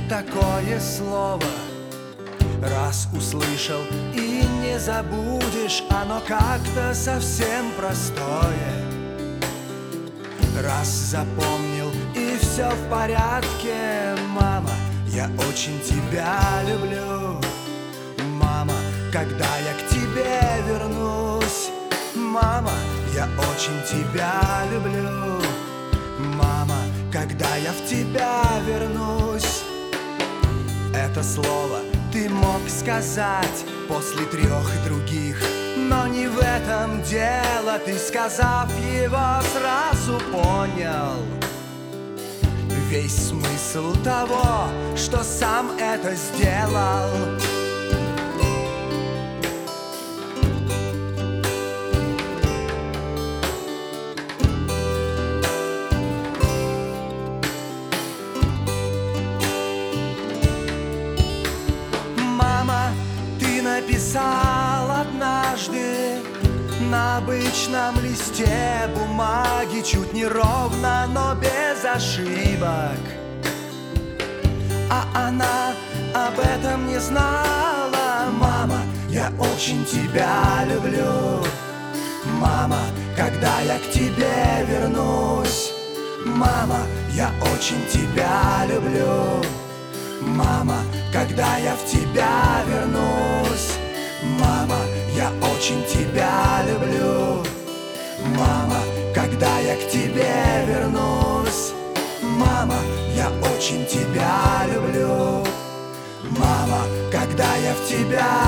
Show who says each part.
Speaker 1: такое слово. Раз услышал и не забудешь, оно как-то совсем простое. Раз запомнил и все в порядке. Мама, я очень тебя люблю. Мама, когда я к тебе вернусь. Мама, я очень тебя люблю. Мама, когда я в тебя вернусь. Это слово ты мог сказать после 3 других, но не в этом дело. Ты, сказав его, сразу понял весь смысл того, что сам это сделал. Написал однажды на обычном листе бумаги, чуть не ровно, но без ошибок. А она об этом не знала. Мама, я очень тебя люблю. Мама, когда я к тебе вернусь. Мама, я очень тебя люблю. Мама, когда я в тебя вернусь. Мама, я очень тебя люблю. Мама, когда я к тебе вернусь. Мама, я очень тебя люблю. Мама, когда я в тебя